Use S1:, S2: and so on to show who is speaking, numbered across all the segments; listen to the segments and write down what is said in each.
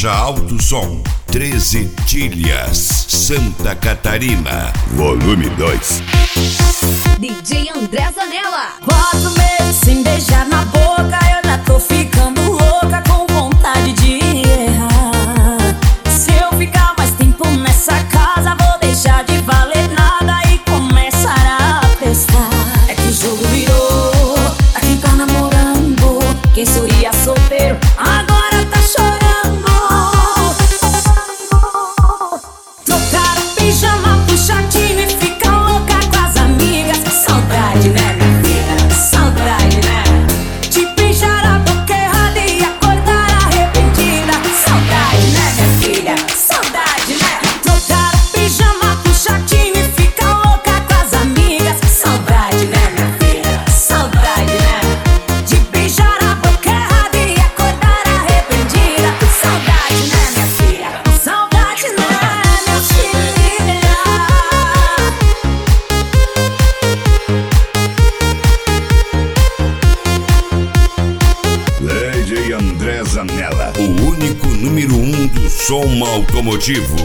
S1: Rocha Alto Som, 13 Tilhas, Santa Catarina, volume 2.
S2: DJ André Zanella.
S3: 4 meses sem beijar na boca, eu já tô ficando louca, com vontade de errar. Se eu ficar mais tempo nessa casa, vou deixar de valer nada e começar a prestar. É que o jogo virou, pra quem tá namorando, quem sorria solteiro agora tá chorando. Trocar o pijama pro shortinho e fica louca com as amigas. Saudade, né, minha filha? Saudade, né? De beijar a boca errada e acordar arrependida. Saudade, né, minha filha? Saudade, né? Trocar o pijama pro shortinho e fica louca com as amigas. Saudade, né, minha filha? Saudade, né? De beijar a boca errada e acordar arrependida. Saudade, né, minha filha? Saudade, né, minha filha?
S1: DJ André Zanella, o único número 1 do som automotivo.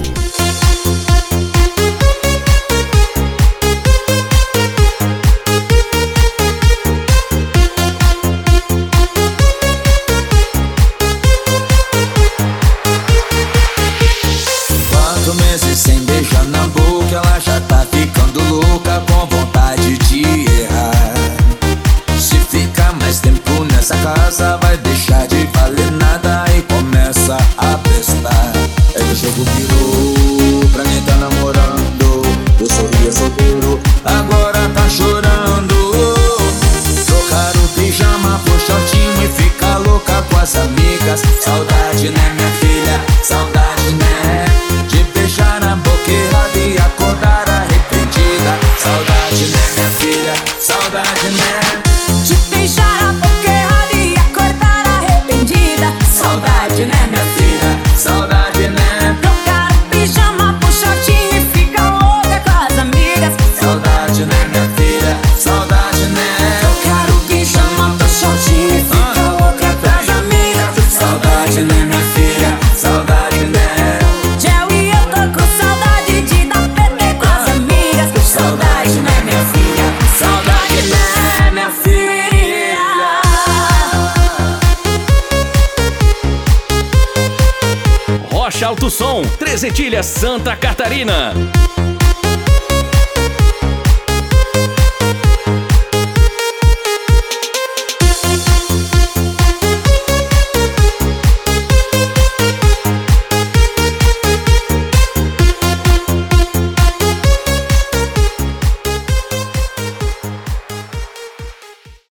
S4: Quatro meses sem beijar na boca, ela já tá ficando louca, com vontade de errar. Se ficar mais tempo nessa casa, vai deixar de valer nada e começa a prestar. É que o jogo virou, pra quem tá namorando, eu sorria solteiro, agora tá chorando. Trocar o pijama por shortinho e ficar louca com as amigas. Saudade, né, minha filha? Saudade, né? De beijar na boca errada e acordar arrependida. Saudade, né, minha filha? Saudade, né?
S3: De beijar a boca errada e acordar arrependida. Saudade, né, minha filha?
S4: Saudade, né?
S3: Trocar o pijama pro shortinho e fica louca com as amigas.
S4: Saudade, né, minha filha? Saudade, né?
S3: Trocar o pijama pro shortinho e fica louca com as amigas.
S4: Saudade, né, minha filha? Saudade, né?
S3: Gel e eu tô com saudade de dar PT com as amigas. Saudade, né, minha filha? Saudade, né, minha filha?
S5: Rocha Alto Som, 13 Tilhas, Santa Catarina.